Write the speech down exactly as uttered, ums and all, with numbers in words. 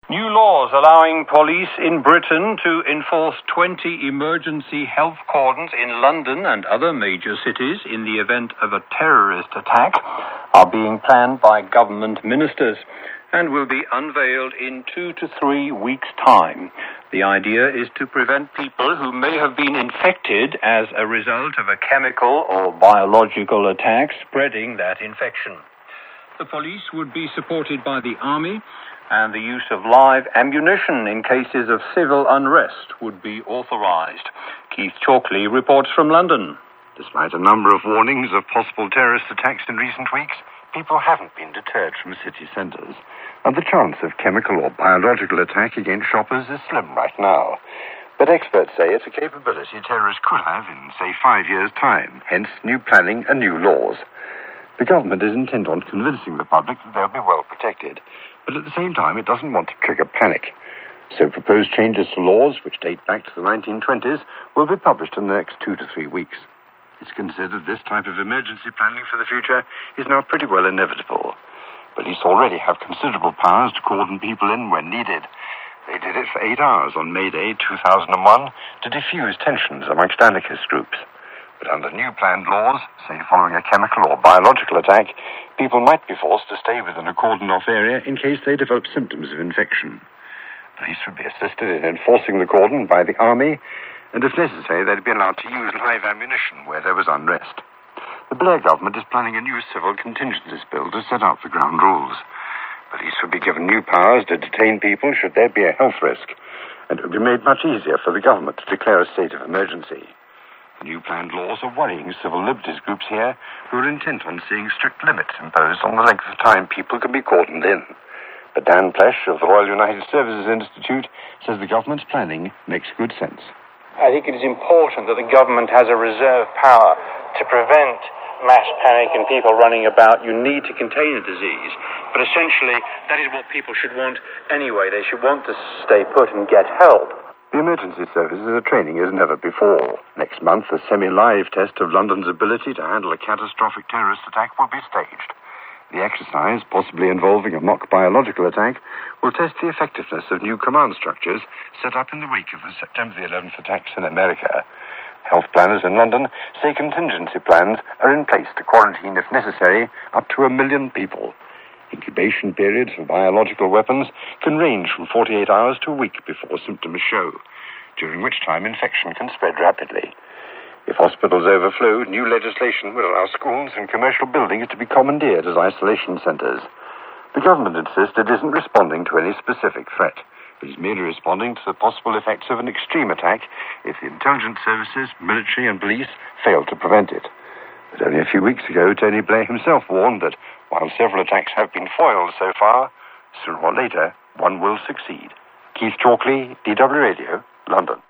New laws allowing police in Britain to enforce twenty emergency health cordons in London and other major cities in the event of a terrorist attack are being planned by government ministers and will be unveiled in two to three weeks' time. The idea is to prevent people who may have been infected as a result of a chemical or biological attack spreading that infection. The police would be supported by the army, and the use of live ammunition in cases of civil unrest would be authorized. Keith Chalkley reports from London. Despite a number of warnings of possible terrorist attacks in recent weeks, people haven't been deterred from city centres, and the chance of chemical or biological attack against shoppers is slim right now. But experts say it's a capability terrorists could have in, say, five years' time, hence new planning and new laws. The government is intent on convincing the public that they'll be well protected, but at the same time it doesn't want to trigger panic. So proposed changes to laws, which date back to the nineteen twenties, will be published in the next two to three weeks. It's considered this type of emergency planning for the future is now pretty well inevitable. Police already have considerable powers to cordon people in when needed. They did it for eight hours on May Day two thousand one to defuse tensions amongst anarchist groups. But under new planned laws, say following a chemical or biological attack, people might be forced to stay within a cordoned-off area in case they develop symptoms of infection. Police would be assisted in enforcing the cordon by the army, and if necessary, they'd be allowed to use live ammunition where there was unrest. The Blair government is planning a new civil contingencies bill to set out the ground rules. Police would be given new powers to detain people should there be a health risk, and it would be made much easier for the government to declare a state of emergency. New planned laws are worrying civil liberties groups here who are intent on seeing strict limits imposed on the length of time people can be cordoned in. But Dan Plesh of the Royal United Services Institute says the government's planning makes good sense. I think it is important that the government has a reserve power to prevent mass panic and people running about. You need to contain a disease, but essentially that is what people should want anyway. They should want to stay put and get help. The emergency services are training as never before. Next month, a semi-live test of London's ability to handle a catastrophic terrorist attack will be staged. The exercise, possibly involving a mock biological attack, will test the effectiveness of new command structures set up in the wake of the September the eleventh attacks in America. Health planners in London say contingency plans are in place to quarantine, if necessary, up to a million people. Incubation periods for biological weapons can range from forty-eight hours to a week before symptoms show, during which time infection can spread rapidly. If hospitals overflow, new legislation will allow schools and commercial buildings to be commandeered as isolation centres. The government insists it isn't responding to any specific threat, but is merely responding to the possible effects of an extreme attack if the intelligence services, military and police fail to prevent it. But only a few weeks ago, Tony Blair himself warned that while several attacks have been foiled so far, sooner or later, one will succeed. Keith Chalkley, D W Radio, London.